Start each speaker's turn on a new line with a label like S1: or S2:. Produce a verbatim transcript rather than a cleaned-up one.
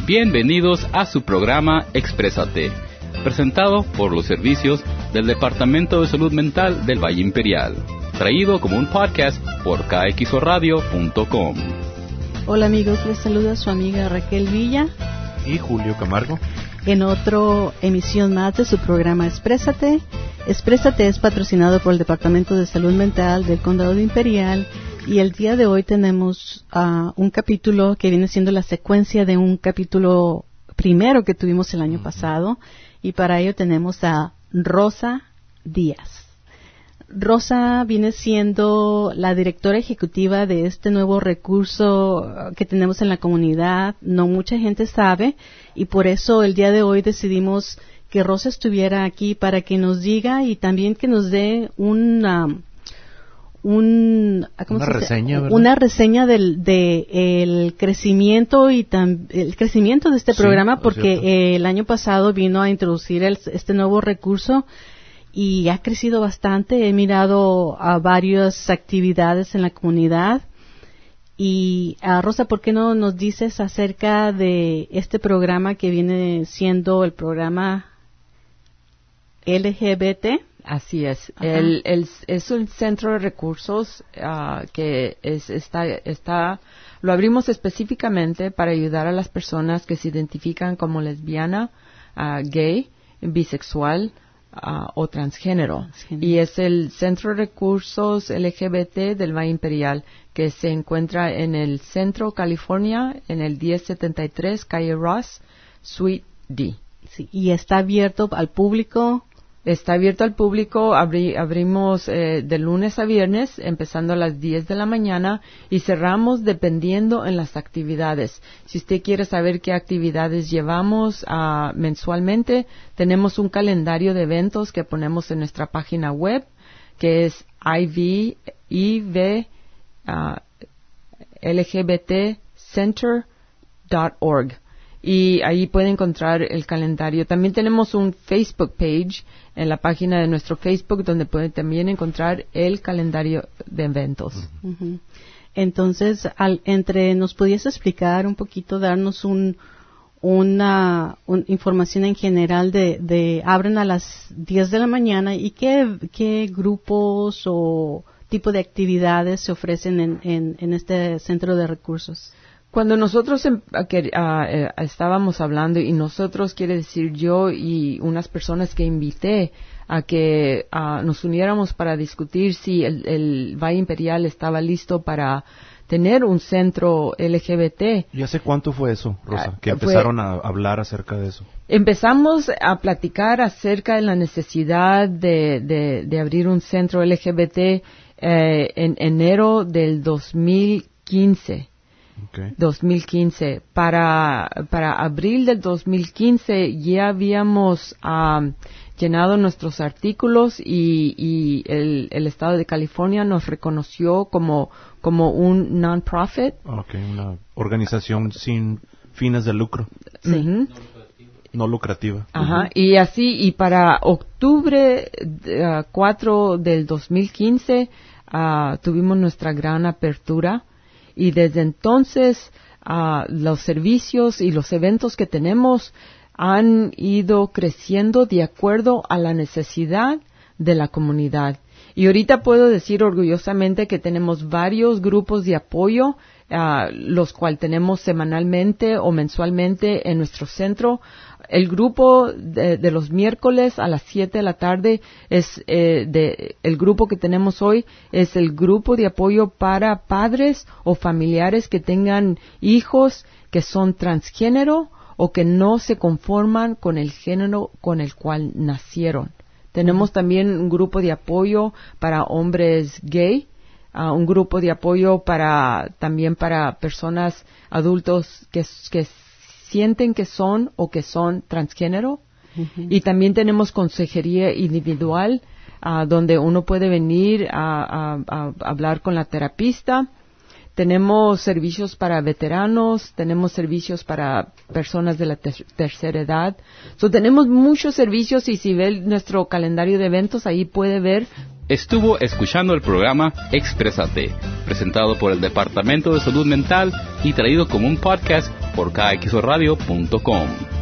S1: Bienvenidos a su programa Exprésate, presentado por los servicios del Departamento de Salud Mental del Valle Imperial, traído como un podcast por K X O radio punto com.
S2: Hola amigos, les saluda su amiga Raquel Villa
S3: y Julio Camargo
S2: en otra emisión más de su programa Exprésate. Exprésate es patrocinado por el Departamento de Salud Mental del Condado de Imperial, y el día de hoy tenemos uh, un capítulo que viene siendo la secuencia de un capítulo primero que tuvimos el año uh-huh. pasado, y para ello tenemos a Rosa Díaz. Rosa viene siendo la directora ejecutiva de este nuevo recurso que tenemos en la comunidad. No mucha gente sabe, y por eso el día de hoy decidimos que Rosa estuviera aquí para que nos diga y también que nos dé una, un, ¿cómo
S3: una
S2: se
S3: reseña, ¿verdad?
S2: Una reseña del de el crecimiento y tam, el crecimiento de este sí, programa, porque eh, el año pasado vino a introducir el, este nuevo recurso y ha crecido bastante. He mirado a varias actividades en la comunidad. Y uh, Rosa, ¿por qué no nos dices acerca de este programa que viene siendo el programa L G B T?
S4: Así es. El, el, es un centro de recursos uh, que es, está, está, lo abrimos específicamente para ayudar a las personas que se identifican como lesbiana, uh, gay, bisexual, Uh, o transgénero. transgénero. Y es el Centro de Recursos L G B T del Valle Imperial, que se encuentra en el Centro, California, en el diez setenta y tres, calle Ross, Suite D.
S2: Sí, y está abierto al público.
S4: Está abierto al público. Abri, abrimos eh, de lunes a viernes, empezando a las diez de la mañana, y cerramos dependiendo en las actividades. Si usted quiere saber qué actividades llevamos uh, mensualmente, tenemos un calendario de eventos que ponemos en nuestra página web, que es I V I V L G B T center punto org. Y ahí puede encontrar el calendario. También tenemos un Facebook page en la página de nuestro Facebook, donde puede también encontrar el calendario de eventos.
S2: Uh-huh. Entonces, al, entre nos pudiese explicar un poquito, darnos un, una un, información en general de, de abren a las diez de la mañana, y qué, qué grupos o tipo de actividades se ofrecen en, en, en este centro de recursos.
S4: Cuando nosotros uh, que, uh, uh, estábamos hablando, y nosotros quiere decir yo y unas personas que invité a que uh, nos uniéramos para discutir si el, el Valle Imperial estaba listo para tener un centro L G B T.
S3: ¿Y hace cuánto fue eso, Rosa, que
S4: uh,
S3: empezaron
S4: fue,
S3: a hablar acerca de eso?
S4: Empezamos a platicar acerca de la necesidad de, de, de abrir un centro L G B T eh, en enero del dos mil quince.
S3: Okay.
S4: dos mil quince. Para, para abril del dos mil quince ya habíamos um, llenado nuestros artículos, y, y el, el estado de California nos reconoció como, como un non-profit.
S3: Okay, una organización sin fines de lucro.
S4: Sí. Uh-huh.
S3: No lucrativa.
S4: Ajá,
S3: uh-huh.
S4: Y así, y para octubre uh, cuatro del dos mil quince uh, tuvimos nuestra gran apertura. Y desde entonces, uh, los servicios y los eventos que tenemos han ido creciendo de acuerdo a la necesidad de la comunidad. Y ahorita puedo decir orgullosamente que tenemos varios grupos de apoyo, uh, los cuales tenemos semanalmente o mensualmente en nuestro centro. El grupo de, de los miércoles a las siete de la tarde es eh, de, el grupo que tenemos hoy es el grupo de apoyo para padres o familiares que tengan hijos que son transgénero o que no se conforman con el género con el cual nacieron. Tenemos también un grupo de apoyo para hombres gay, uh, un grupo de apoyo para también para personas adultos que, que sienten que son o que son transgénero. Uh-huh. Y también tenemos consejería individual, uh, donde uno puede venir a, a, a hablar con la terapista. tenemos servicios para veteranos, tenemos servicios para personas de la ter- tercera edad. So, tenemos muchos servicios y si ve nuestro calendario de eventos, ahí puede ver.
S1: Estuvo escuchando el programa Exprésate, presentado por el Departamento de Salud Mental y traído como un podcast por K X O radio punto com.